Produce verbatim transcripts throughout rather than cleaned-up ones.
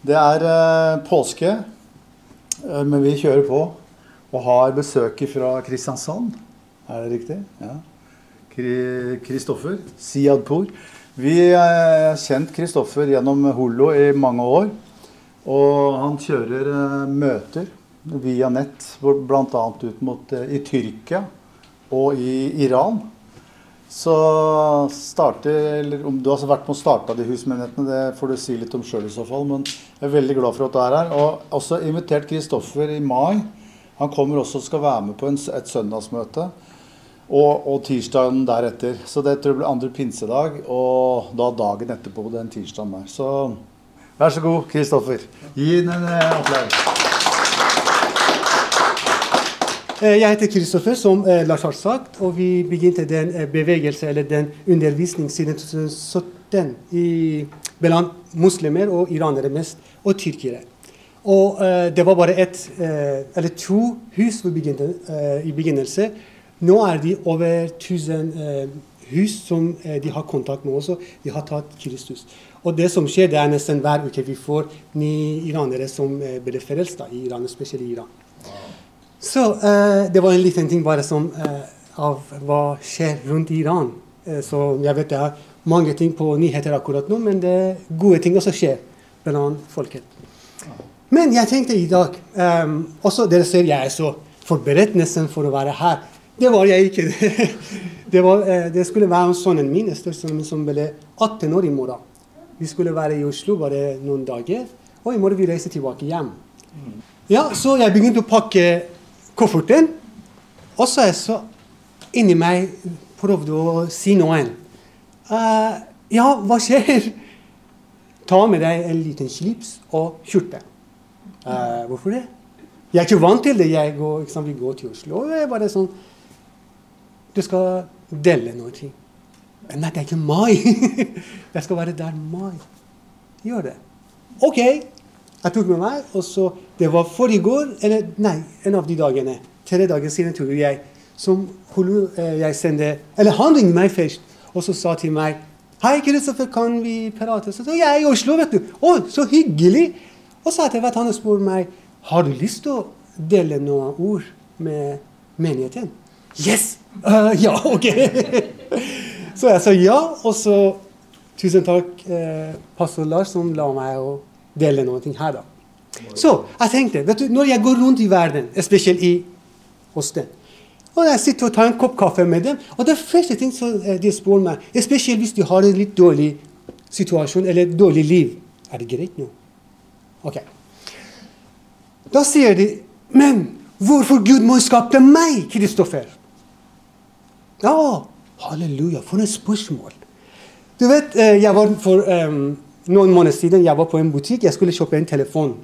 Det er eh, påske, eh, men vi kjører på og har besøk fra Kristiansand. Er det riktig? Ja. Kristoffer Siadpour. Vi har kjent Kristoffer gjennom Holo i mange år, og han kjører eh, møter via nett, blant annet ut mot eh, i Tyrkia og i Iran. Så starter, eller om du har vært med å starte de husmenighetene, det får du si litt om selv i så fall, men jeg er veldig glad for at du er her. Og også invitert Kristoffer i mai. Han kommer også og skal være med på en, et søndagsmøte, og, og tirsdagen deretter. Så det tror jeg blir andre pinsedag, og da dagen etterpå den tirsdagen der. Så vær så god, Kristoffer. Gi den en applaus. Jeg heter Kristoffer, som Lars har sagt, og vi begynte den bevegelse, eller den undervisning siden to tusen sytten i, blant muslimer og iranere mest, og tyrkere. Og uh, det var bare et, uh, eller to hus vi begynte, uh, i begynnelse. Nå er de over tusen uh, hus som uh, de har kontakt med også. De har tatt Kristus. Og det som skjer, det er nesten hver uke vi får nye iranere som uh, blir frelst i Iran, spesielt i Iran. Så uh, det var en liten ting bare som uh, av hva skjer rundt Iran. Uh, så jeg vet det er mange ting på nyheter akkurat nå, men det er gode ting også skjer blant folket. Men jeg tenkte i dag, um, også dere ser jeg er så forberedt nesten for å være her. Det var jeg ikke. det, var, uh, det skulle være sønnen min, sønnen som ble atten år i morgen. Vi skulle være i Oslo bare noen dager, og i morgen vi reiser tilbake hjem. Ja, så jeg begynte å pakke kofferten, og så er så inni meg prøvde å si noen. Uh, ja, hva skjer? Ta med deg en liten slips og skjorte. Uh, hvorfor det? Jeg er ikke vant til det. Jeg går, ikke sant, vi går til Oslo, og jeg er bare sånn, du skal dele noe ting. Nei, det er ikke mai. Jeg skal være der mai. Gjør det. Ok. Jeg tok med meg, og så, det var forrige går, eller nei, en av de dagene, tre dager siden tror jeg, som jeg sendte, eller han ringte meg først, og så sa til meg, hei Kristoffer, kan vi prate? Så sa jeg, jeg er i Oslo, vet du. Å, så hyggelig. Og så etter hvert han spør meg, har du lyst til å dele noen ord med menigheten? Yes! Uh, ja, ok. Så jeg sa ja, og så, tusen takk, eh, pastor Lars, som la meg å dele noe her da. Så jeg tenkte, vet du, når jeg går rundt i verden, spesielt i hos den, og jeg sitter og tar en kopp kaffe med dem, og det første ting som de spør meg, spesielt hvis de har en litt dårlig situasjon, eller dårlig liv, er det greit nå? Ok. Da sier de, men hvorfor Gud må skape meg, Kristoffer? Ja, halleluja, for en spørsmål. Du vet, jeg var for um, noen måneder siden, jeg var på en butikk, jeg skulle kjøpe en telefon.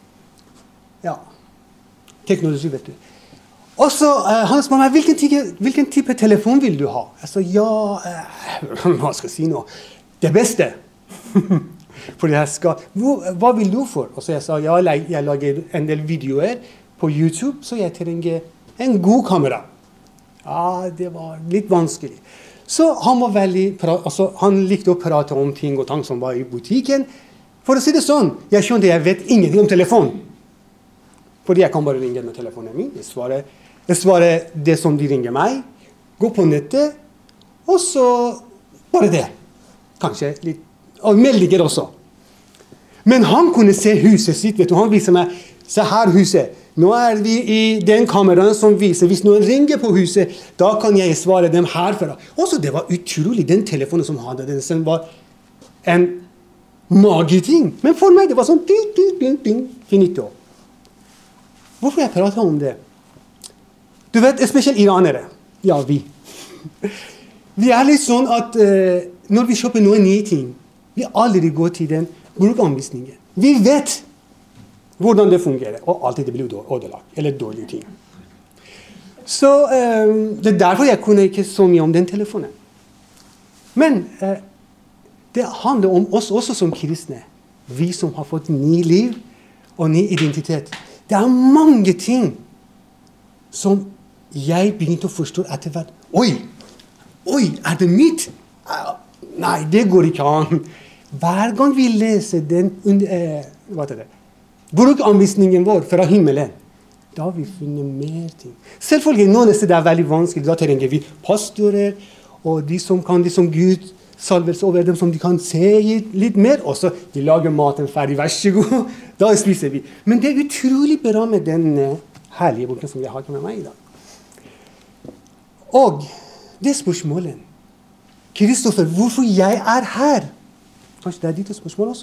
Ja, teknologi, vet du. Og så uh, han spør meg, hvilken type, hvilken type telefon vil du ha? Jeg sa, ja, uh, hva skal jeg si nå? Det beste. For jeg skal, hva, hva vil du for? Og så jeg sa, ja, jeg, jeg lager en del videoer på YouTube, så jeg trenger en god kamera. Ja, det var litt vanskelig. Så han var veldig, altså, han likte å prate om ting og tang som var i butikken. For å si det sånn, jeg skjønte jeg vet ingenting om telefon. Fordi jeg kan bare ringe med telefonen min. Jeg svarer, jeg svarer det som de ringer meg. Gå på nettet, og så bare det. Kanskje litt, og meldinger også. Men han kunne se huset sitt, vet du. Han viser meg, se her huset. Nå er vi i den kameraen som viser, hvis noen ringer på huset, da kan jeg svare dem herfra. Også det var utrolig, den telefonen som hadde, den var en magiting. Men for meg, det var sånn, ding, ding, ding, ding, finito. Hvorfor jeg prater om det? Du vet, spesielt iranere. Ja, vi. Vi er litt sånn at uh, når vi kjøper noen nye ting, vi aldri går til den brukanvisningen. Vi vet hvordan det fungerer, og alltid det blir ødelagt, eller dårlige ting. Så um, det er derfor jeg kunne ikke så mye om den telefonen. Men uh, det handler om oss også som kristne. Vi som har fått ny liv og ny identitet. Det er mange ting som jeg begynte å forstå etter hvert. Oi, oi, er det mitt? Uh, nei, det går ikke an. hver gang vi leser den eh, hva heter det, brukanvisningen vår fra himmelen, da har vi funnet mer ting. Selvfølgelig, noen steder er veldig vanskelig. Da trenger vi pastorer, og de som kan liksom Gud salvelse over dem, som de kan se litt mer. Og så de lager maten ferdig, vær så god. Da spiser vi. Men det er utrolig bra med den herlige boken som jeg har med meg i dag. Og det spørsmålet, Kristoffer, hvorfor jeg er her? Kanskje det er ditt spørsmål også.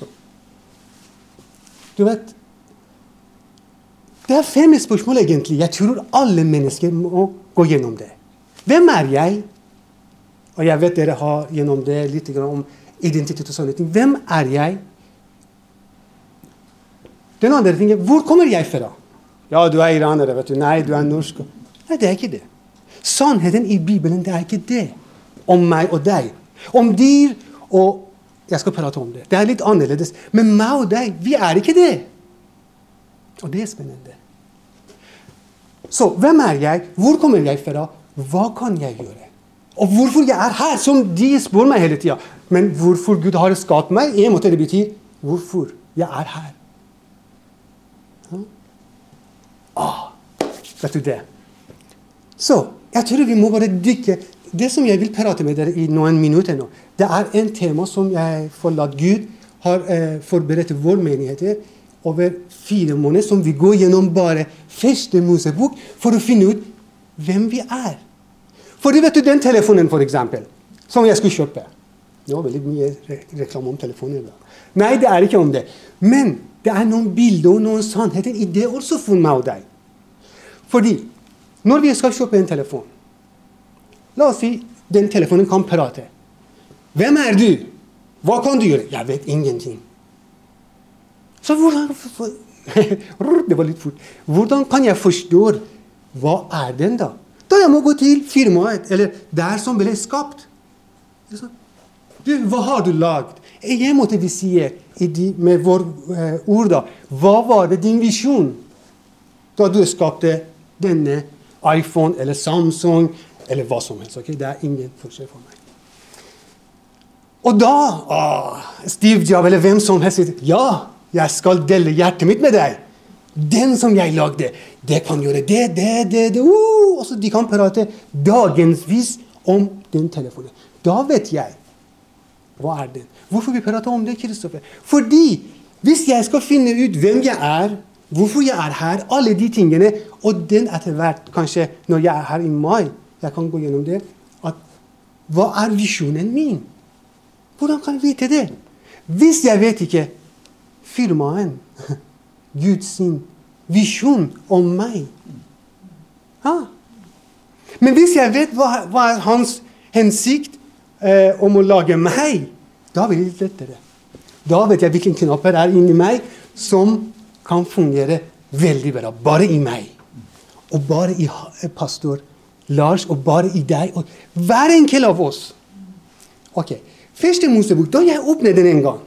Du vet, det er fem spørsmål egentlig. Jeg tror alle mennesker må gå gjennom det. Hvem er jeg? Og jeg vet dere har gjennom det litt om identitet og sånne ting. Hvem er jeg? Den andre tingen, hvor kommer jeg fra? Ja, du er iraner, vet du. Nei, du er norsk. Nei, det er ikke det. Sannheten i Bibelen, det er ikke det. Om meg og deg. Om dyr, og jeg skal prate om det. Det er litt annerledes. Men meg og deg, vi er ikke det. Og det er spennende. Så, hvem er jeg? Hvor kommer jeg fra? Hva kan jeg gjøre? Og hvorfor jeg er her, som de spør meg hele tiden. Men hvorfor Gud har skapt meg? En måte det betyr, hvorfor jeg er her. Ja? Ah, vet du det? Så, jeg tror vi må bare dykke. Det som jeg vil prate med dere i noen minutter nå, det er en tema som jeg føler at Gud har eh, forberedt vår menigheter over fire måneder, som vi går gjennom bare første Mosebok for å finne ut hvem vi er. For du vet du den telefonen for eksempel, som jeg skulle kjøpe. Det var veldig mye re reklame om telefonen. Nei, det er ikke om det. Men det er noen bilder og noen sannheter i det også for meg og deg. Fordi, når vi skal kjøpe en telefon, la oss si, den telefonen kan prate. Hvem er du? Hva kan du gjøre? Jeg vet ingenting. Så hvordan, det var litt fort. Hvordan kan jeg forstå hva er den da? Da jeg må gå til firmaet, eller der som ble skapt. Du, hva har du lagd? En måte vi sier de, med vår eh, ord da, hva var det din visjon da du skapte denne iPhone eller Samsung eller hva som helst, ok? Det er ingen forskjell for meg. Og da, ah, Steve Jobs eller hvem som helst sier, ja, jeg skal dele hjertet mitt med deg. Den som jeg lagde, det kan gjøre det, det, det, det, uh, og så de kan prate dagensvis om den telefonen. Da vet jeg, hva er den? Hvorfor vi prater om det, Kristoffer? Fordi, hvis jeg skal finne ut hvem jeg er, hvorfor jeg er her, alle de tingene, og den etter hvert, kanskje når jeg er her i mai, jeg kan gå gjennom det, at hva er visjonen min? Hvordan kan jeg vite det? Hvis jeg vet ikke firmaen, Guds visjon om meg. Ja. Men hvis jeg vet hva, hva er hans hensikt eh, om å lage meg, da blir det litt lettere. Da vet jeg hvilke knapper er inni meg som kan fungere veldig bra. Bare i meg. Og bare i pastor Lars, og bare i deg, og hver enkelt av oss. Ok, første Mosebok, da jeg åpner den en gang.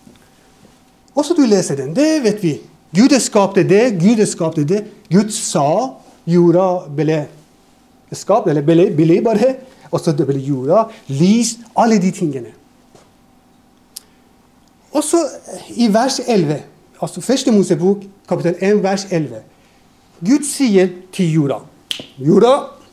Og så du leser den, det vet vi. Gud skapte det, Gud skapte det. Gud sa, jorda ble skapt, eller ble, ble bare, og så det ble jorda, lys, alle de tingene. Og så i vers elleve, altså første Mosebok, kapittel en, vers elleve. Gud sier til jorda, jorda,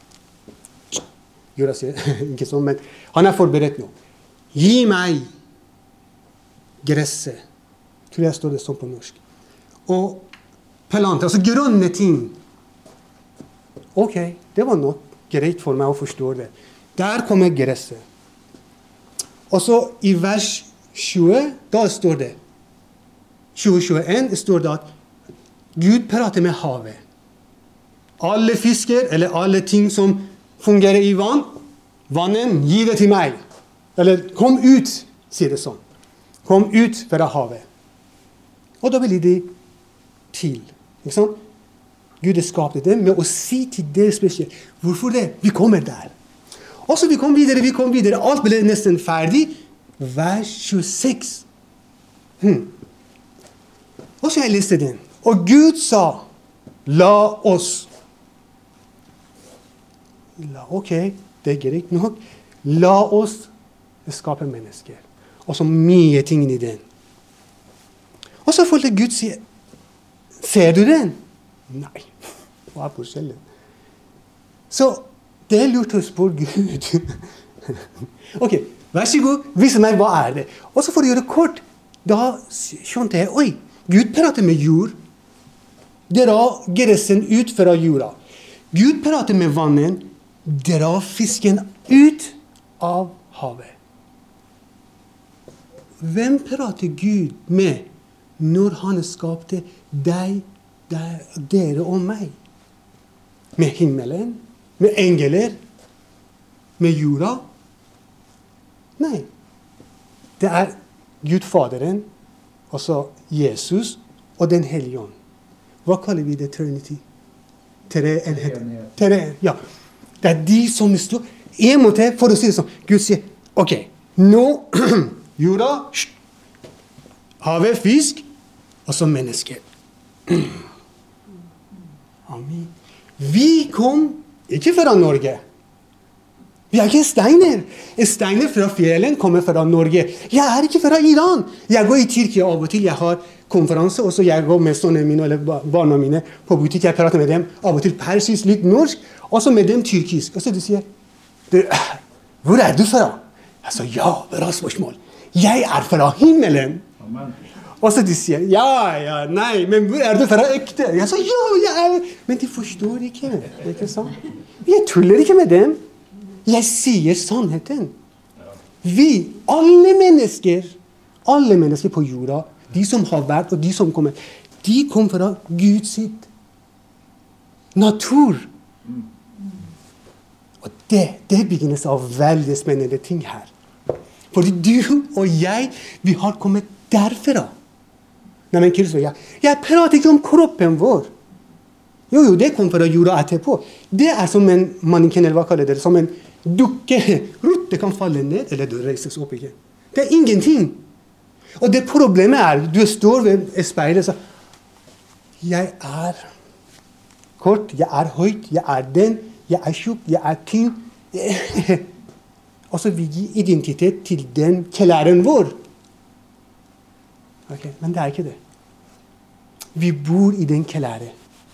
jorda sier, ikke sånn, men han er forberedt nå. Gi meg gresset, tror jeg står det sånn på norsk, og planter, altså grønne ting. Ok, det var nok greit for meg å forstå det. Der kommer gresset. Og så i vers tjue, da står det, tjue tjueen står det at Gud prater med havet. Alle fisker, eller alle ting som fungerer i vann, vannen, gi det til meg. Eller kom ut, sier det sånn. Kom ut fra havet. Og da blir det til. Ikke sant? Gud skapte det med å si til det spesielt. Hvorfor det? Vi kommer der. Og så vi kom videre, vi kom videre. Alt ble nesten ferdig. Vers tjueseks. Hmm. Og så jeg leste den. Og Gud sa, la oss. La, ok, det er greit nok. La oss skape mennesker. Og så mye ting i den. Og så følte Gud sier, ser du den? Nei, hva er forskjellen? Så det er lurt å spørre Gud. Ok, vær så god, vis meg hva er det. Og så for å gjøre det kort, da skjønte jeg, oi, Gud prater med jord. Dra gressen ut fra jorda. Gud prater med vannen. Dra fisken ut av havet. Hvem prater Gud med når han skapte deg, deg, dere og meg? Med himmelen? Med engler? Med jorda? Nei. Det er Gud Faderen, og så Jesus og Den hellige ånd. Hva kaller vi det? Trinity? Tre enheter. Tre, ja. Det er de som står. En måte, for å si det sånn, Gud sier, ok, nå, jorda, havet, fisk, og så mennesker. Amen. Vi kom ikke fra Norge. Vi er ikke steiner. Steiner fra fjellen kommer fra Norge. Jeg er ikke fra Iran. Jeg går i Tyrkia av og til. Jeg har konferanse, og så jeg går med sønnene mine eller barna mine på butikk. Jeg prater med dem av og til persisk, litt norsk, og så med dem tyrkisk. Og så de sier, hvor er du fra? Jeg sa, ja, bra spørsmål. Jeg er fra himmelen. Amen. Og så de sier, ja, ja, nei, men hvor er du fra ekte? Jeg sa, ja, jeg er. Men de forstår ikke, ikke sant? Jeg tuller ikke med dem. Jeg sier sannheten. Vi, alle mennesker, alle mennesker på jorda, de som har vært og de som kommer, de kom fra Gud sitt natur. Og det, det begynnes av veldig spennende ting her. Fordi du og jeg, vi har kommet derfra. Nei, men Kristus, jeg, jeg prater ikke om kroppen vår. Jo, jo, det kom fra jorda etterpå. Det er som en mannequin, eller hva kaller det, som en dukke. Rotte kan falle ned, eller du reises opp ikke. Det er ingenting. Og det problemet er, du står ved speilet og sier, jeg er kort, jeg er høyt, jeg er den, jeg er tjukk, jeg er tynn. Og så vil vi gi identitet til den klæren vår. Ok, men det er ikke det. Vi bor i den klæren.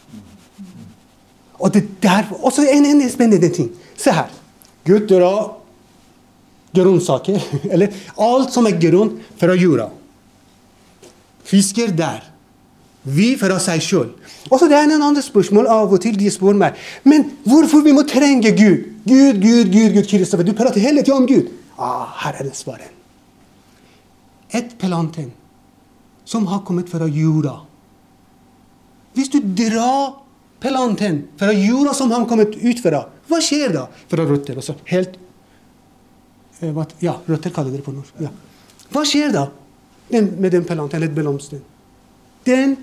Og det der, også en, en spennende ting. Se her. Gud drar grønnsaker, eller alt som er grønt fra jorda. Fisker der. Vi fra seg selv. Og så det er en annen spørsmål av og til de spør meg. Men hvorfor vi må trenge Gud? Gud, Gud, Gud, Gud, Kristoffer. Du prater hele tiden om Gud. Ah, her er det svaret. Et planten som har kommet fra jorda. Hvis du drar planten fra jorda som har kommet ut fra, hva skjer da? Fra røtter, også helt, eh, hva, ja, røtter kaller dere på norsk. Ja. Hva skjer da den, med den planten, eller blomsten? Den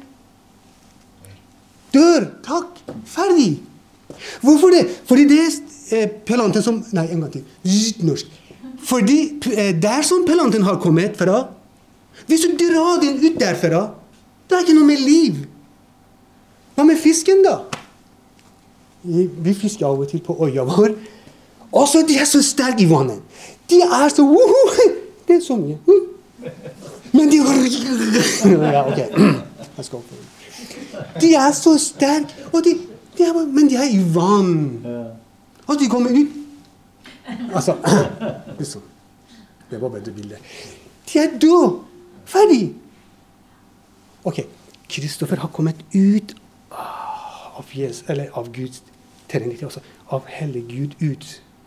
dør, takk, ferdig. Hvorfor det? Fordi det er eh, planten som, nei, en gang til, Zzzt, norsk. Fordi eh, der som planten har kommet fra, hvis du drar den ut derfra, det er ikke noe med liv. Hva med fisken da? Vi fisker av og til på øya vår. Og så de er så sterke i vannet. De er så... Det er så mye. Men de... Ja, ok. Jeg skal opp. De er så sterke. Og de, de er, men de er i vann. Og de kommer ut. Altså, liksom. Det var veldig billig. De er døde. Ferdig. Ok, Kristoffer har kommet ut av Jesus, eller av Guds trinitet, altså av hele Gud ut.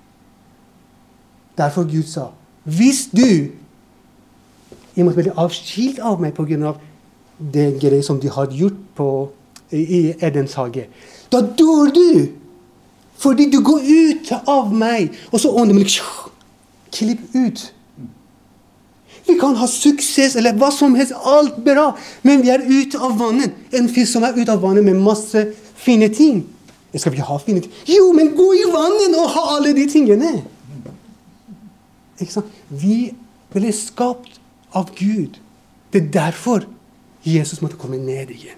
Derfor Gud sa, hvis du jeg måtte bli avskilt av meg på grunn av det greie som de har gjort på, i Edens hage, da dør du, fordi du går ut av meg, og så ånden blir klipp ut. Vi kan ha suksess, eller hva som helst, alt bra, men vi er ute av vannet. En fisk som er ute av vannet med masse fine ting. Skal vi ha fine ting? Jo, men gå i vannet og ha alle de tingene. Ikke sant? Vi ble skapt av Gud. Det er derfor Jesus måtte komme ned igjen.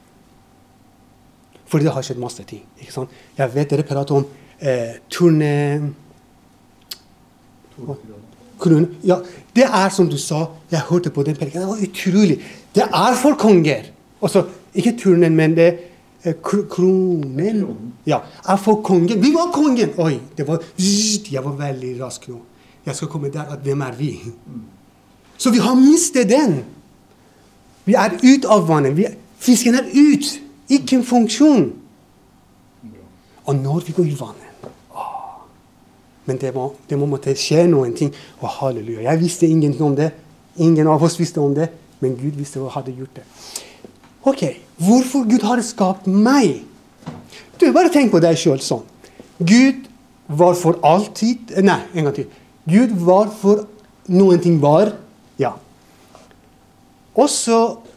Fordi det har skjedd masse ting. Ikke sant? Jeg vet dere prater om eh, turne... kroner. Ja, det er som du sa, jeg hørte på den preken, det var utrolig. Det er for konger. Altså, ikke turnen, men det eh, kr kronen. Ja, er for kongen. Vi var kongen! Oi, det var, jeg var veldig rask nå. Jeg skal komme der, at hvem er vi? Så vi har mistet den. Vi er ut av vannet. Vi, fisken er ut. Ikke en funksjon. Og når vi går i vannet, men det må, det må måtte skje noen ting. Å, halleluja. Jeg visste ingenting om det. Ingen av oss visste om det. Men Gud visste hva hadde gjort det. Ok, hvorfor Gud har skapt meg? Du, bare tenk på deg selv sånn. Gud var for alltid. Nei, en gang til. Gud var for noen ting var. Ja. Og så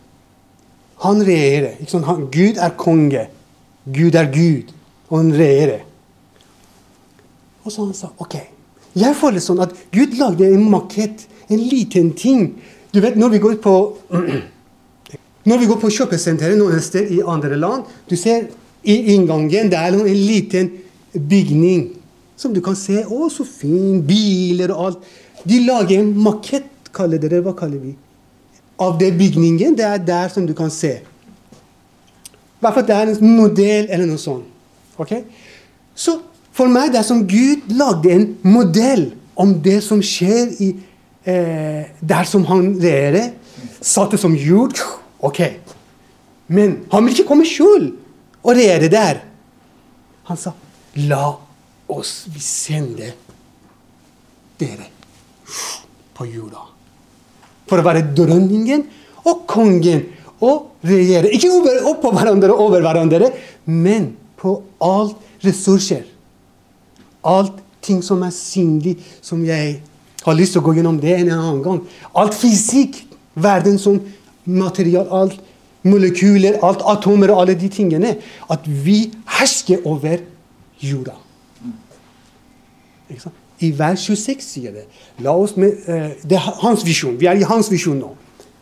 han regjerer. Ikke sånn? Han, Gud er konge. Gud er Gud. Og han regjerer. Og så han sa, ok, jeg føler sånn at Gud lagde en makett, en liten ting. Du vet, når vi går på, når vi går på kjøpesenteret noen sted i andre land, du ser i inngangen, det er en liten bygning, som du kan se, å, så fin, biler og alt. De lager en makett, kaller dere, hva kaller vi? Av det bygningen, det er der som du kan se. I hvert fall det er en modell eller noe sånt. Ok? Så, for meg det er som Gud lagde en modell om det som skjer i, eh, der som han regjerer, satte som jord, ok. Men han vil ikke komme selv og regjere der. Han sa, la oss vi sende dere på jorda. For å være dronningen og kongen og regjere. Ikke over, opp på hverandre og over hverandre, men på alle ressurser. Alt ting som er synlig, som jeg har lyst til å gå gjennom det en annen gang. Alt fysikk, verden som material, alt molekyler, alt atomer og alle de tingene. At vi hersker over jorda. Ikke sant? I vers tjueseks sier det. La oss med, uh, det er hans visjon. Vi er i hans visjon nå.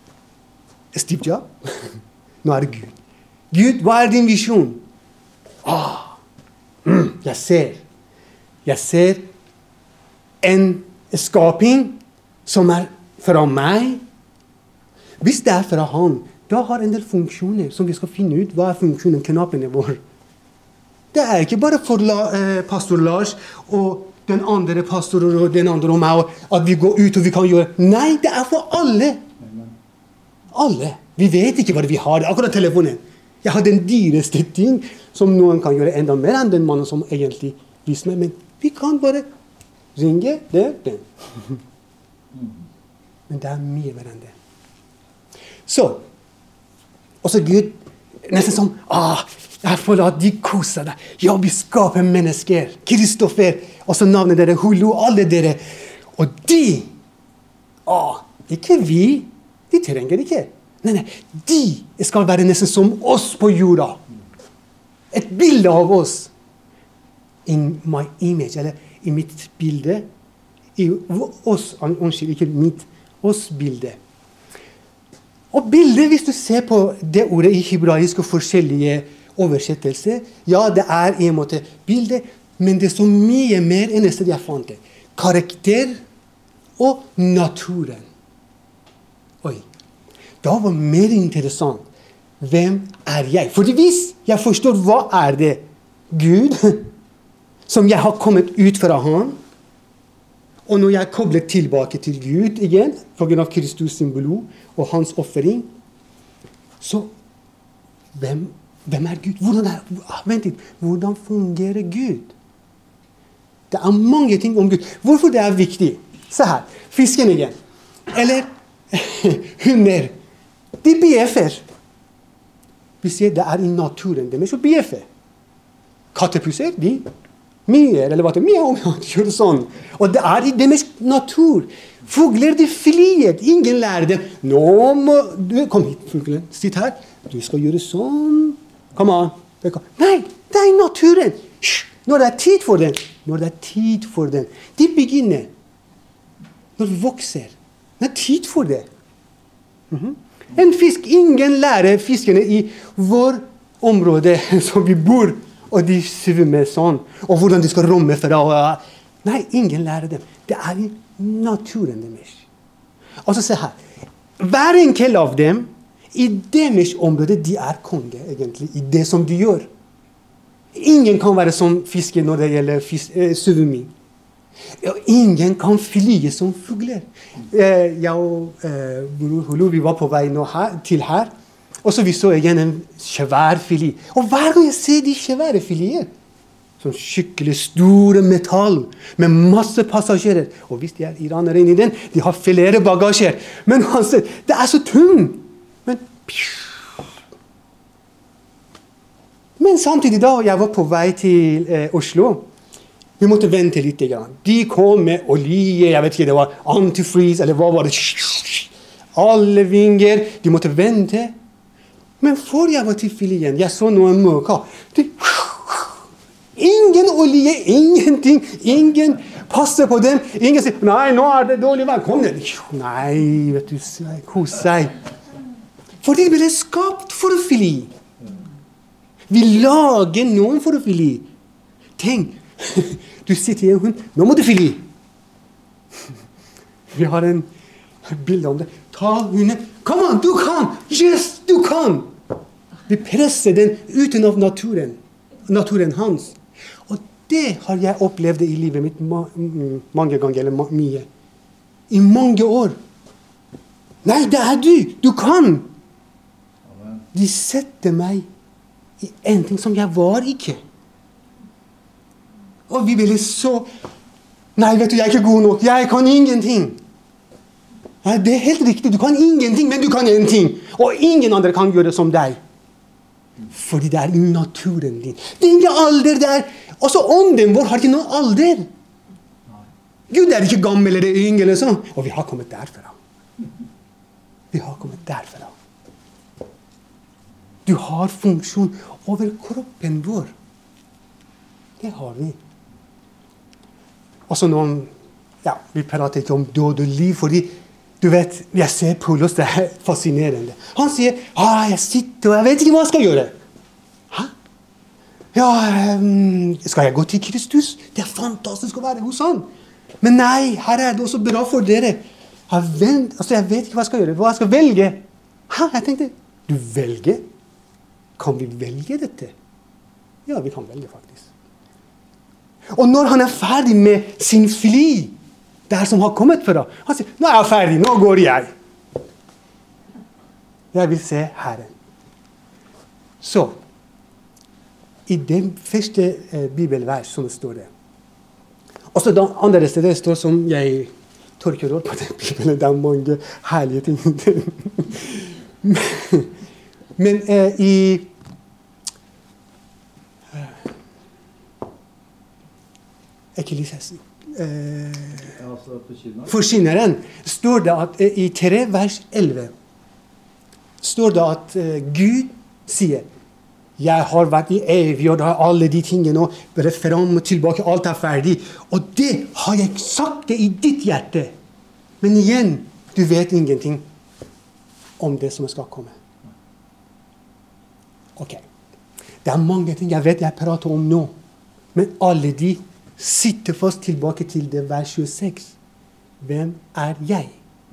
Steve Jobs? Nå er det Gud. Gud, hva er din visjon? Ah, mm, jeg ser. Jeg ser en skaping som er fra meg. Hvis det er fra han, da har en del funksjoner som vi skal finne ut. Hva er funksjonen, knappene våre? Det er ikke bare for la, eh, pastor Lars og den andre pastoren og den andre og meg, at vi går ut og vi kan gjøre. Nei, det er for alle. Alle. Vi vet ikke hva vi har. Akkurat telefonen. Jeg har den dyreste ting som noen kan gjøre enda mer enn den mannen som egentlig viser meg. Men vi kan bare ringe det, den. Men det er mye mer enn det. Så, også Gud, nesten som, ah, jeg føler at de koser deg. Ja, vi skaper mennesker. Kristoffer, også navnet dere, Hulu, alle dere. Og de, ah, ikke vi, de trenger ikke. Nei, nei, de skal være nesten som oss på jorda. Et bilde av oss. In my image, eller i mitt bilde, i oss, unnskyld, ikke mitt, oss bilde. Og bildet, hvis du ser på det ordet i hebraisk og forskjellige oversettelser, ja, det er i en måte bilde, men det er så mye mer enn det jeg fant det. Karakter og naturen. Oi, da var det mer interessant. Hvem er jeg? Fordi hvis jeg forstår hva er det Gud, som jeg har kommet ut fra han, og når jeg kobler tilbake til Gud igjen, på grunn av Kristus sin blod og hans offering, så hvem, hvem er Gud? Hvordan, er, vent litt, hvordan fungerer Gud? Det er mange ting om Gud. Hvorfor det er viktig? Se her, fisken igjen. Eller hunder. De bjeffer. Vi sier det er i naturen, det er så bjeffer. Kattepusser, de mye, eller hva det er, mye, gjør det sånn. Og det er i deres natur. Fugler, de flyr. Ingen lærer dem. Nå må du, kom hit, fuglen, sitt her. Du skal gjøre sånn. Kom an. Nei, det er i naturen. Når det er tid for den. Når det er tid for den. De begynner. Når de vokser. Det er tid for det. Mm-hmm. En fisk, ingen lærer fiskene i vår område som vi bor, og de svømmer sånn, og hvordan de skal romme fra. Nei, ingen lærer dem. Det er i naturen deres. Altså se her. Hver enkelt av dem, i deres område, de er konge, egentlig, i det som de gjør. Ingen kan være som fisker når det gjelder fis- eh, suvumi. Og ingen kan flyge som fugler. Eh, jeg og eh, Bror Hulu, vi var på vei nå her, til her, og så vi så igjen en svær filet. Og hver gang jeg ser de svære fileter, sånn skikkelig store metall, med masse passasjerer, og hvis de er iranere inni den, de har flere bagasjer, men han sier, det er så tung, men Men samtidig da, jeg var på vei til eh, Oslo, vi måtte vente litt. Grann. De kom med olje, jeg vet ikke, det var antifreeze, eller hva var det? Alle vinger, de måtte vente. Men før jeg var til filien, jeg så noen møker. De, ingen olje, ingenting, ingen passer på dem. Ingen sier, nei, nå er det dårlig vær, kom ned. Nei, vet du, kos seg. For de ble skapt for fili. Vi lager noen for fili. Tenk, du sitter i en hund, nå må du fili. Vi har en bilde om det. Ta hunden, kom an, du kan, yes, du kan. Vi presser den uten av naturen, naturen hans. Og det har jeg opplevd i livet mitt ma mange ganger, eller ma mye. I mange år. Nei, det er du, du kan. De setter meg i en ting som jeg var ikke. Og vi ville så, nei, vet du, jeg er ikke god nok, jeg kan ingenting. Nei, det er helt riktig, du kan ingenting, men du kan en ting. Og ingen andre kan gjøre det som deg. Fordi det er i naturen din. Det er ingen alder der. Også ånden vår har ikke noen alder. Gud er ikke gammel eller yngre eller sånn. Og vi har kommet derfra. Vi har kommet derfra. Du har funksjon over kroppen vår. Det har vi. Og så noen, ja, vi prater ikke om død og liv, fordi du vet, jeg ser Paulus, det er fascinerende. Han sier, ah, jeg sitter og jeg vet ikke hva jeg skal gjøre. Hæ? Ja, um, skal jeg gå til Kristus? Det er fantastisk å være hos han. Men nei, her er det også bra for dere. Jeg vet, altså, jeg vet ikke hva jeg skal gjøre, hva jeg skal velge. Hæ? Jeg tenkte, du velger? Kan vi velge dette? Ja, vi kan velge faktisk. Og når han er ferdig med sin fly, der som har kommet fra, han sier, nå er jeg ferdig, nå går jeg. Jeg vil se Herren. Så, i det første eh, bibelvers som står det, og så det andre stedet står som jeg tørker opp på den bibelen, det er mange herlige ting. men men eh, i Ekkelises, eh, forkynneren, står det at eh, i tre vers elleve står det at eh, Gud sier, jeg har vært i evig, og da har alle de tingene, og bare frem og tilbake, alt er ferdig, og det har jeg sagt det i ditt hjerte. Men igjen, du vet ingenting om det som skal komme. Ok, det er mange ting jeg vet jeg prater om nå, men alle de sitter fast tilbake til det vers tjueseks. Hvem er jeg?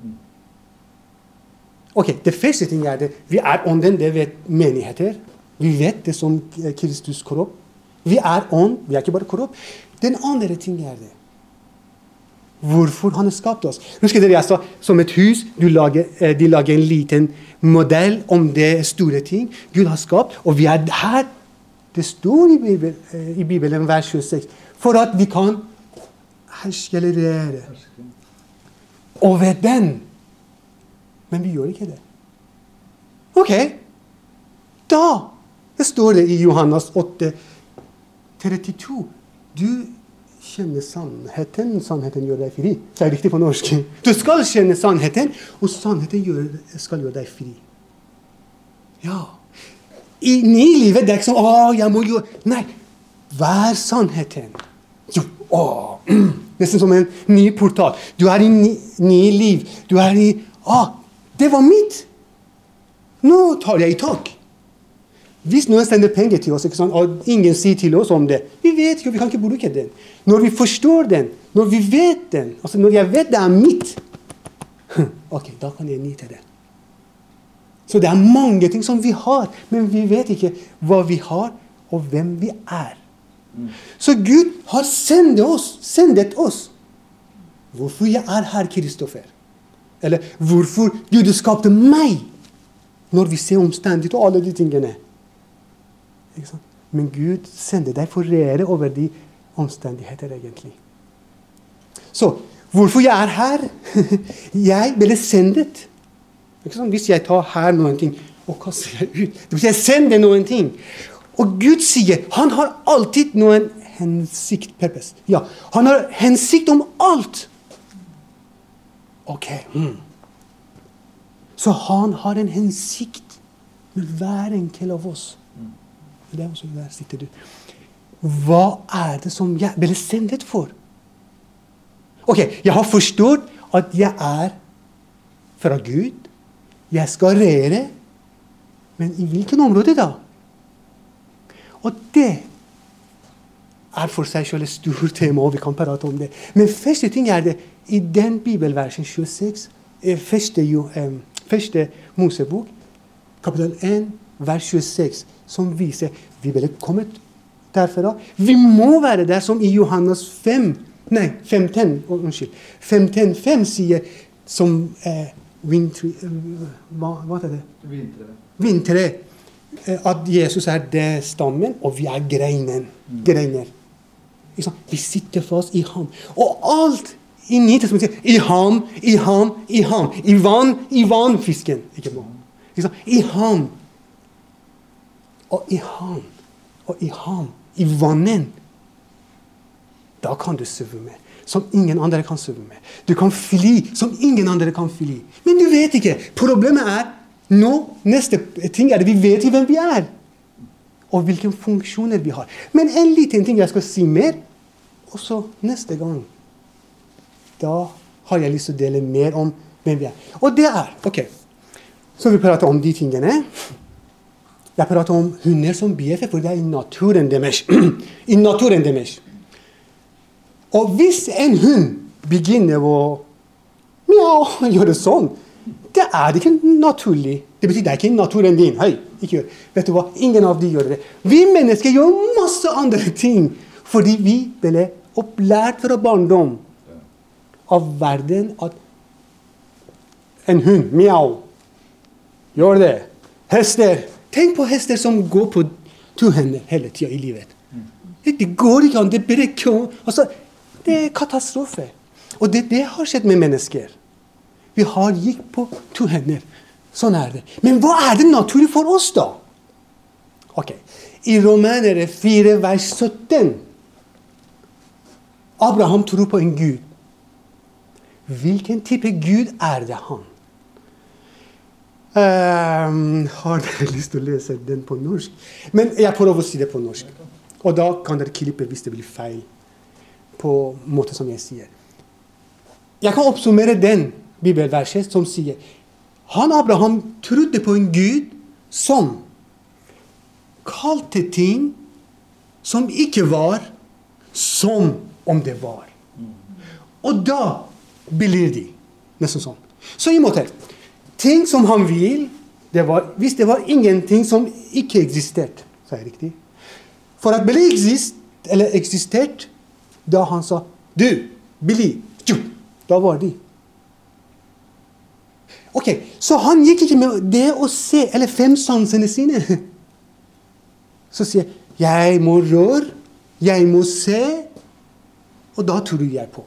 Ok, det første ting er det. Vi er ånden, det vet menigheter. Vi vet det som Kristus kropp. Vi er ånd, vi er ikke bare kropp. Den andre ting er det. Hvorfor han har skapt oss. Husker dere jeg sa, som et hus, du lager, de lager en liten modell om det store ting Gud har skapt, og vi er her. Det står i Bibelen, i Bibelen vers tjueseks, for at vi kan herske eller regjere over den. Men vi gjør ikke det. Ok, da det står det i Johannes åtte trettito. Du kjenner sannheten, sannheten gjør deg fri. Det er riktig på norsk. Du skal kjenne sannheten, og sannheten gjør, skal gjøre deg fri. Ja. I nye livet, det er ikke sånn, å, jeg må gjøre, nei, vær sannheten. Jo, å, nesten som en ny portal. Du er i ny, ny liv, du er i, å, det var mitt. Nå tar jeg i tak. Hvis noen sender penger til oss, ikke sant, og ingen sier til oss om det, vi vet jo, vi kan ikke bruke den. Når vi forstår den, når vi vet den, altså når jeg vet det er mitt, ok, da kan jeg nyte det. Så det er mange ting som vi har, men vi vet ikke hva vi har, og hvem vi er. Så Gud har sendet oss, sendet oss. Hvorfor jeg er her, Kristoffer? Eller hvorfor Gud skapte meg, når vi ser omstendighet og alle de tingene. Ikke sant? Men Gud sender deg for å regjere over de omstendigheter, egentlig. Så, hvorfor jeg er her? Jeg ble sendet. Ikke sant? Hvis jeg tar her noen ting, og kaster jeg ut, det vil si jeg sender noen ting. Og Gud sier, han har alltid noen hensikt, purpose. Ja, han har hensikt om alt. Ok. Mm. Så han har en hensikt med hver enkelt av oss. Det er også der sitter du. Hva er det som jeg ble sendet for? Ok, jeg har forstått at jeg er fra Gud. Jeg skal regjere. Men i hvilken område da? Og det er for seg selv et stort tema, og vi kan prate om det. Men første ting er det, i den bibelversen tjueseks, første, jo, eh, første Mosebok, kapittel én, vers tjueseks, som viser, vi ble kommet derfra. Vi må være der som i Johannes fem, nei, femten, oh, unnskyld, femten fem sier, som eh, vintre, uh, hva, hva er det? Vintre. Vintre. At Jesus er det stammen, og vi er greinen. Mm. Greiner. Vi sitter fast i ham. Og alt i Nytestamentet sier, i ham, i ham, i ham. I vann, i vannfisken. Ikke på. I ham. Og i ham. Og i ham. I vannen. Da kan du svømme. Som ingen andre kan svømme. Du kan fly som ingen andre kan fly. Men du vet ikke. Problemet er nå, neste ting er det, vi vet ikke hvem vi er, og hvilke funksjoner vi har. Men en liten ting jeg skal si mer, og så neste gang, da har jeg lyst til å dele mer om hvem vi er. Og det er, ok, så vi prater om de tingene. Jeg prater om hunder som bjeffer, for det er i naturen deres. I naturen deres. Og hvis en hund begynner å mjau, gjøre sånn, det er ikke naturlig. Det betyr det er ikke naturen din. Hei, ikke gjør. Vet du hva? Ingen av de gjør det. Vi mennesker gjør masse andre ting, fordi vi ble opplært fra barndom av verden at en hund, miau, gjør det. Hester. Tenk på hester som går på to hender hele tiden i livet. Det går ikke an. Det, altså, det er katastrofe. Og det, det har skjedd med mennesker. Vi har gikk på to hender. Sånn er det. Men hva er det naturlig for oss da? Ok. I Romanere fire, vers sytten. Abraham tror på en Gud. Hvilken type Gud er det han? Um, har dere lyst til å lese den på norsk? Men jeg prøver å si det på norsk. Og da kan dere klippe hvis det blir feil på måte som jeg sier. Jeg kan oppsummere den bibelverset som sier, han Abraham trodde på en Gud som kalte ting som ikke var, som om det var. Og da blir de nesten sånn. Så i måte, ting som han vil, det var, hvis det var ingenting som ikke eksistert, så er det riktig. For at ble eksist, eller eksistert, da han sa, du, Billy, da var de. Ok, så han gikk ikke med det å se, eller fem sansene sine. Så sier jeg må røre, jeg må se, og da tror jeg på.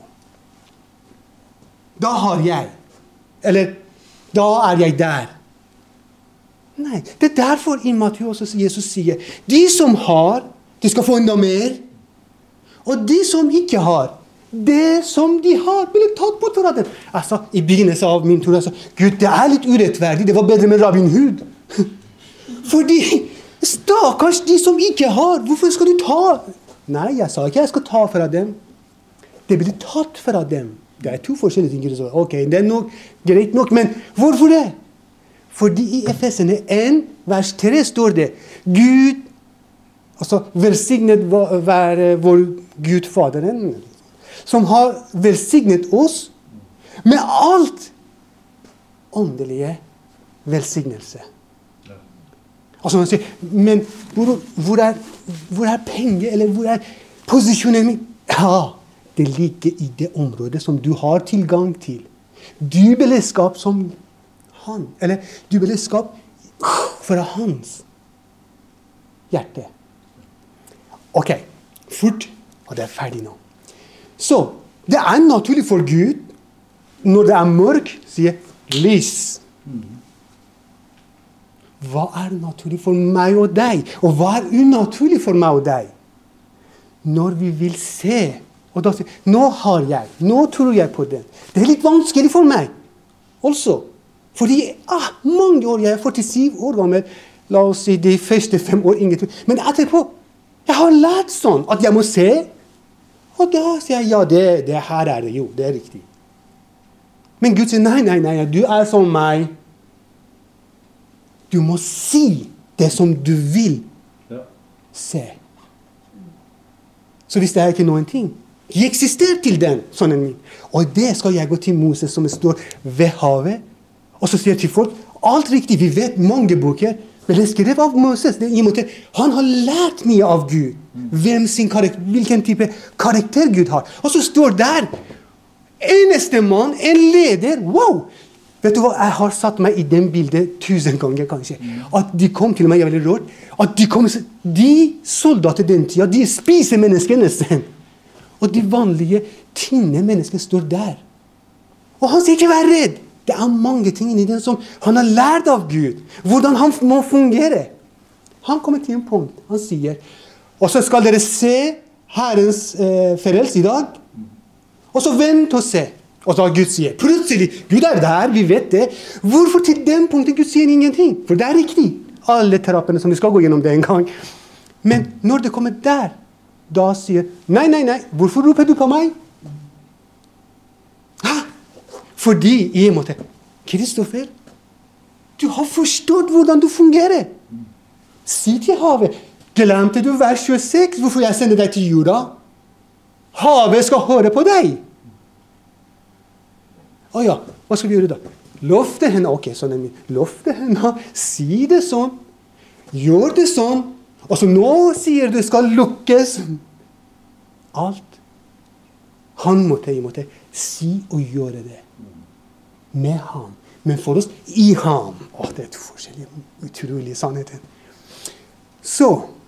Da har jeg, eller da er jeg der. Nei, det er derfor i Matteus Jesus sier, de som har, de skal få enda mer, og de som ikke har, det som de har, blir tatt bort fra dem. Altså, i begynnelsen av min tur, altså, Gud, det er litt urettferdig, det var bedre med Robin Hood. Fordi, stakkars de som ikke har, hvorfor skal du ta? Nei, jeg sa ikke jeg skal ta fra dem. Det blir tatt fra dem. Det er to forskjellige ting. Ok, det er nok, greit nok, men hvorfor det? Fordi i Efesene en, vers tre står det, Gud, altså velsignet være vår Gud Faderen, som har velsignet oss med alt åndelige velsignelse. Altså man sier, men hvor, hvor, er, hvor er penger, eller hvor er posisjonen min? Ja, det ligger i det området som du har tilgang til. Du beleskap som han, eller du beleskap fra hans hjerte. Ok, fort, og det er ferdig nå. Så, det er naturlig for Gud, når det er mørk, sier lys. Hva er naturlig for meg og deg? Og hva er unaturlig for meg og deg? Når vi vil se, og da sier, nå har jeg, nå tror jeg på den. Det er litt vanskelig for meg, også. Fordi, ah, mange år, jeg er førtisju år gammel, la oss si de første fem år, ingenting. Men etterpå, jeg har lært sånn, at jeg må se, og da sier jeg, ja, det, det her er det jo, det er riktig. Men Gud sier, nei, nei, nei, du er som meg. Du må si det som du vil se. Så hvis det er ikke noen ting, jeg eksisterer til den, sønnen min. Og det skal jeg gå til Moses som står ved havet, og så sier jeg til folk, alt riktig, vi vet mange bøker, men det er skrevet av Moses. Det er i en måte, han har lært mye av Gud. Hvem sin karakter, hvilken type karakter Gud har. Og så står der, eneste mann, en leder, wow! Vet du hva, jeg har satt meg i den bildet tusen ganger kanskje. At de kom til meg, jeg er veldig råd, at de kom, de soldater den tida, de spiser mennesker nesten. Og de vanlige, tynne mennesker står der. Og han sier ikke vær redd. Det er mange ting i den som han har lært av Gud. Hvordan han må fungere. Han kommer til en punkt. Han sier, og så skal dere se Herrens eh, frelse i dag. Og så vent og se. Og så Gud sier, plutselig, Gud er der, vi vet det. Hvorfor til den punkten Gud sier ingenting? For det er riktig. Alle trappene som vi skal gå gjennom det en gang. Men når det kommer der, da sier, nei, nei, nei, hvorfor roper du på meg? Hæ? Fordi, i en måte, Kristoffer, du har forstått hvordan du fungerer. Si til havet, glemte du vers tjueseks, hvorfor jeg sender deg til jorda? Havet skal høre på deg. Å ja, hva skal vi gjøre da? Lofte henne, ok, sånn er min. Lofte henne, si det sånn. Gjør det sånn. Og så nå sier du skal lukkes. Alt. Han måtte i måte si og gjøre det. Med ham. Men for oss, i ham. Åh, det er to forskjellige, utrolige sannheter. Så,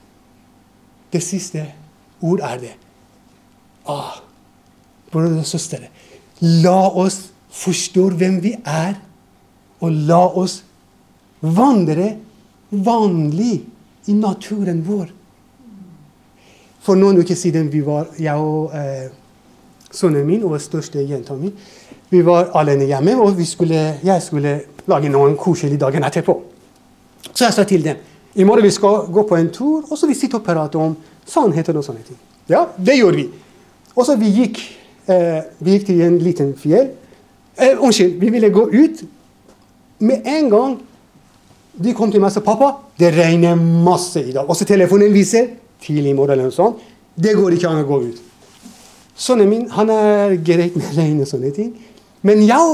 det siste ord er det. Ah, brødre og søstere, la oss forstå hvem vi er, og la oss vandre vanlig i naturen vår. For noen uker siden vi var, jeg og eh, sønnen min og største jenta min, vi var alene hjemme, og vi skulle, jeg skulle lage noen koselige dagen etterpå. Så jeg sa til dem, i morgen vi skal gå på en tur, og så vi sitter og prater om sannheter og sånne ting. Ja, det gjorde vi. Og så vi gikk, eh, vi gikk til en liten fjell. Eh, unnskyld, vi ville gå ut. Med en gang, de kom til meg og sa, pappa, det regner masse i dag. Og så telefonen viser, tidlig i morgen eller noe sånt, det går ikke an å gå ut. Sønnen min, han er greit med regn og sånne ting. Men jeg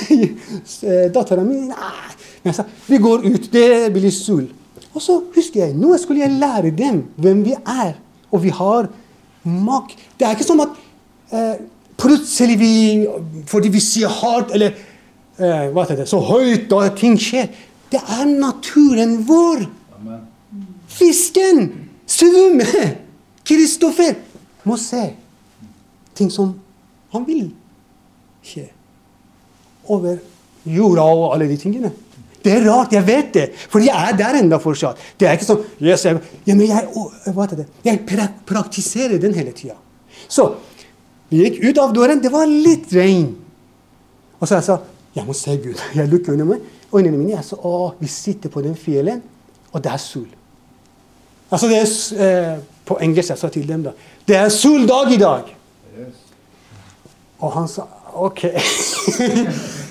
og datteren min, nei. Men jeg sa, vi går ut, det blir sol. Og så husker jeg, nå skulle jeg lære dem hvem vi er. Og vi har makt. Det er ikke som at eh, plutselig vi, fordi vi sier hardt, eller eh, hva er det, så høyt, da ting skjer. Det er naturen vår. Amen. Fisken, svømme, Kristoffer, må se ting som han vil skje. Over jorda og alle de tingene. Det er rart, jeg vet det. For jeg er der enda fortsatt. Det er ikke sånn, yes, jeg, ja, men jeg, hva er det? Jeg pra praktiserer den hele tiden. Så, vi gikk ut av døren, det var litt regn. Og så jeg sa, jeg må se Gud. Jeg lukker øynene mine, øynene mine, jeg sa, å, vi sitter på den fjellen, og det er sol. Altså, det er, eh, på engelsk jeg sa til dem da, det er soldag i dag. Yes. Og han sa, ok.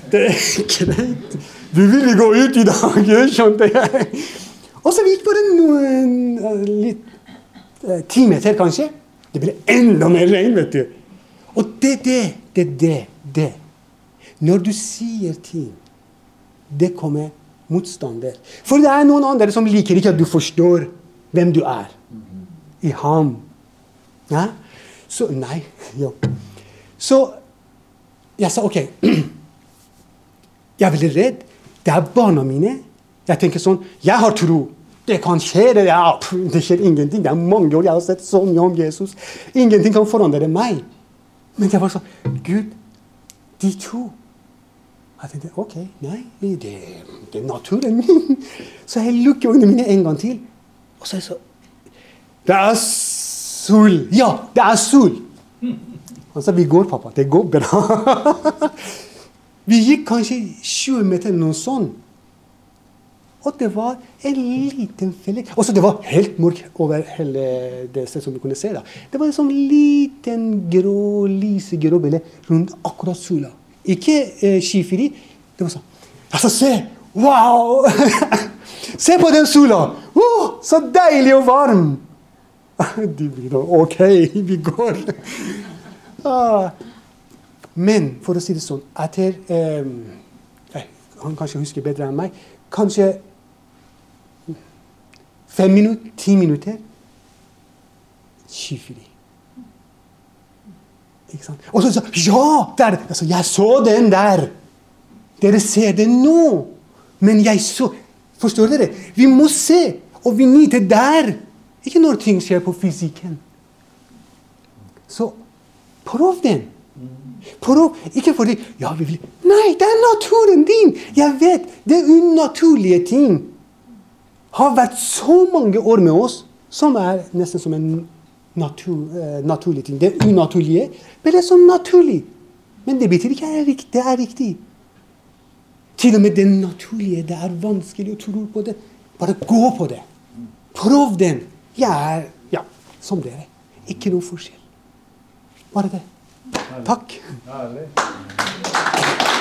det er greit. Du ville gå ut i dag, skjønte jeg. Og så gikk bare noen uh, litt uh, ti meter, kanskje. Det ble enda mer regn, vet du. Og det, det, det, det, det. Når du sier ting, det kommer motstander. For det er noen andre som liker ikke at du forstår hvem du er. I ham. Ja? Så, nei, jo. Så, jeg sa, ok. Jeg er veldig redd. Det er barna mine. Jeg tenker sånn, jeg har tro. Det kan skje, det, ja, det skjer ingenting. Det er mange år jeg har sett så mye om Jesus. Ingenting kan forandre meg. Men jeg var sånn, Gud, de to. Jeg tenkte, ok, nei, det, det er naturen min. Så jeg lukker øynene mine en gang til. Og så er jeg så, det er sol. Ja, det er sol. Han sa, vi går, pappa, det går bra. Vi gikk kanskje tjue meter noe sånn. Og det var en liten felle. Og så det var helt mørkt over hele det stedet som du kunne se da. Det var en sånn liten grå, lysegrå bille rundt akkurat sola. Ikke eh, skifri. Det var sånn. Altså, se! Wow! Se på den sola! Oh, så deilig og varm! De blir da, ok, vi går. Ah. Men, for å si det sånn, etter, eh, han kanskje husker bedre enn meg, kanskje fem minutter, ti minutter, skyfri. Ikke sant? Og så sa ja, der, altså, jeg så den der. Dere ser den nå. Men jeg så, forstår dere? Vi må se, og vi nyter der. Ikke når ting skjer på fysikken. Så, prøv den. Prøv, ikke fordi, ja, vi vil, nei, det er naturen din. Jeg vet, det unaturlige ting har vært så mange år med oss, som er nesten som en natur, eh, naturlig ting. Det unaturlige, men det er så naturlig. Men det betyr ikke at det er riktig. Til og med det naturlige, det er vanskelig å tro på det. Bare gå på det. Prøv den. Jeg er, ja, som dere. Ikke noe forskjell. Bare det. Takk. Herlig.